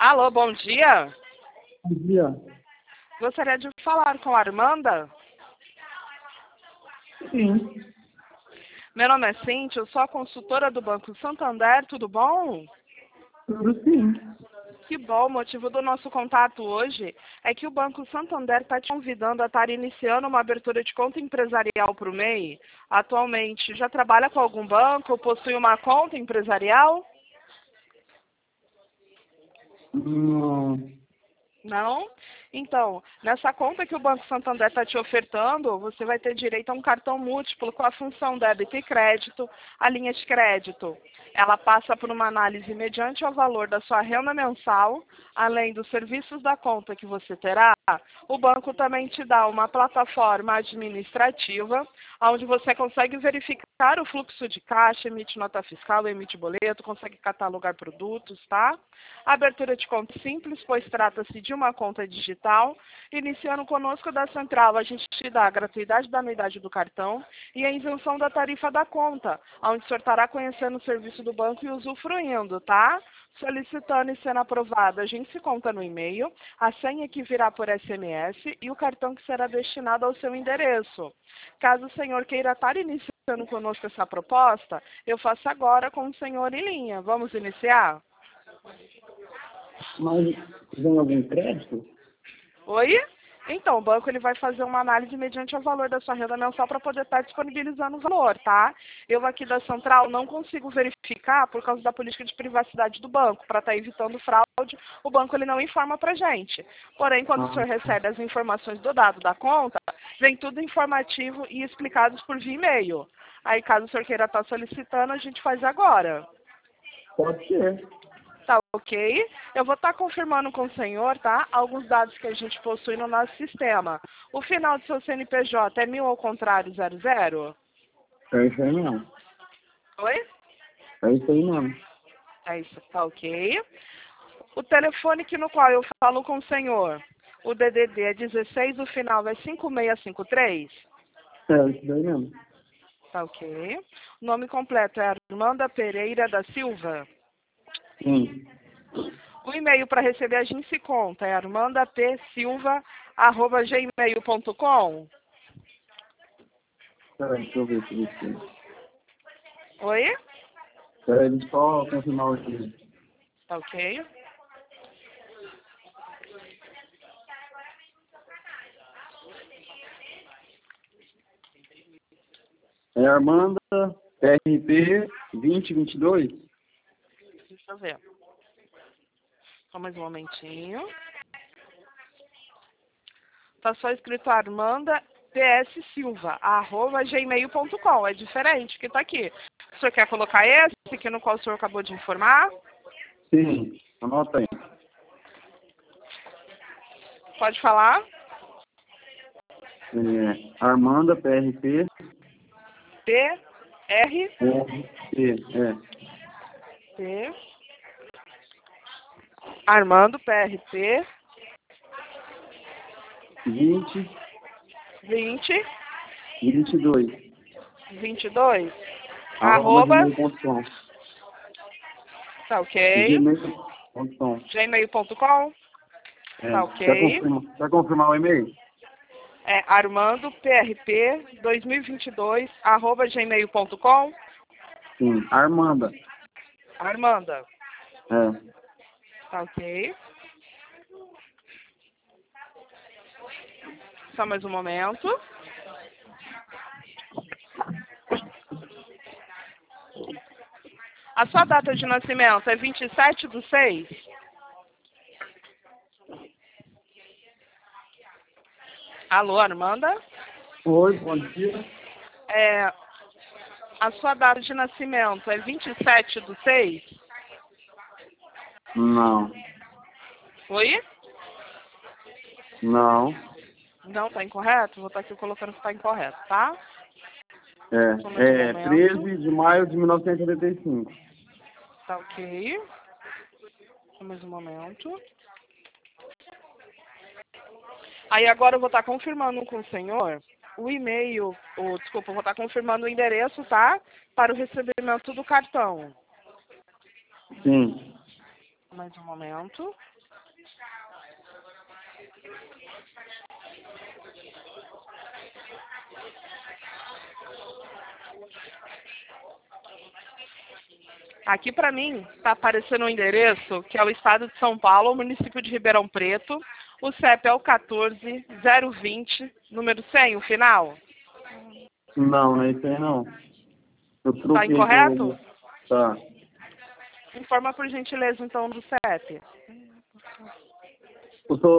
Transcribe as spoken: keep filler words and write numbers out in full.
Alô, bom dia. Bom dia. Gostaria de falar com a Armanda. Sim. Meu nome é Cíntia, eu sou a consultora do Banco Santander, tudo bom? Tudo sim. Que bom, o motivo do nosso contato hoje é que o Banco Santander está te convidando a estar iniciando uma abertura de conta empresarial para o M E I. Atualmente, já trabalha com algum banco, possui uma conta empresarial? Não. Não? Então, nessa conta que o Banco Santander está te ofertando, você vai ter direito a um cartão múltiplo com a função débito e crédito. A linha de crédito, ela passa por uma análise mediante ao valor da sua renda mensal, além dos serviços da conta que você terá. O banco também te dá uma plataforma administrativa, onde você consegue verificar o fluxo de caixa, emite nota fiscal, emite boleto, consegue catalogar produtos, tá? A abertura de conta simples, pois trata-se de uma conta digital. Iniciando conosco da Central, a gente te dá a gratuidade da anuidade do cartão e a isenção da tarifa da conta, onde o senhor estará conhecendo o serviço do banco e usufruindo, tá? Solicitando e sendo aprovado, a gente se conta no e-mail, a senha que virá por S M S e o cartão que será destinado ao seu endereço. Caso o senhor queira estar iniciando conosco essa proposta, eu faço agora com o senhor em linha. Vamos iniciar? Mas tem algum crédito? Oi? Então, o banco ele vai fazer uma análise mediante o valor da sua renda mensal para poder estar disponibilizando o valor, tá? Eu aqui da Central não consigo verificar por causa da política de privacidade do banco, para estar evitando fraude, o banco ele não informa para gente. Porém, quando Ah, o senhor recebe as informações do dado da conta, vem tudo informativo e explicados por via e-mail. Aí, caso o senhor queira estar solicitando, a gente faz agora. pode ser. Tá ok? Eu vou estar confirmando com o senhor, tá? Alguns dados que a gente possui no nosso sistema. O final do seu C N P J é mil ao contrário zero zero? É isso aí não. Oi? É isso aí não. É isso, tá ok. O telefone que no qual eu falo com o senhor, o D D D é dezesseis, o final é cinco seis cinco três? É isso daí mesmo. Tá ok. O nome completo é Armanda Pereira da Silva. Sim. O e-mail para receber a gente se conta é armandapsilva arroba gmail ponto com. Peraí, deixa eu ver se isso. Oi? Peraí, deixa eu só confirmar o e-mail. Tá ok. É Armanda P R P vinte vinte e dois? Deixa eu ver. Só mais um momentinho. Tá só escrito Armanda P S Silva, arroba gmail ponto com. É diferente que tá aqui. O senhor quer colocar esse, que no qual o senhor acabou de informar? Sim. Anota aí. Pode falar? É Armanda P R P. P R R P. É. P Armando P R P vinte vinte vinte e dois. vinte e dois Arroba arroba gmail ponto com. tá ok gmail ponto com. gmail ponto com É. tá Quer ok confirmar, quer confirmar o e-mail? é Armando P R P dois mil e vinte e dois arroba gmail ponto com. Sim. Armanda. Armanda, É. tá ok. Só mais um momento. A sua data de nascimento é vinte e sete do seis? Alô, Armanda? Oi, bom dia. É, a sua data de nascimento é vinte e sete do seis? Não. Oi? Não. Não, tá incorreto? Vou estar aqui colocando que tá incorreto, tá? Só É. mais um É momento. treze de maio de mil novecentos e oitenta e cinco. Tá ok. Só mais um momento. Aí agora eu vou estar confirmando com o senhor o e-mail, ou desculpa, eu vou estar confirmando o endereço, tá? Para o recebimento do cartão. Sim. Mais um momento. Aqui para mim está aparecendo um endereço que é o estado de São Paulo, o município de Ribeirão Preto. O C E P é o quatorze zero vinte, número cem, o final. Não, não é isso aí não. Eu Está troquei incorreto? por... Tá. Informa por gentileza então do C E P. Eu tô,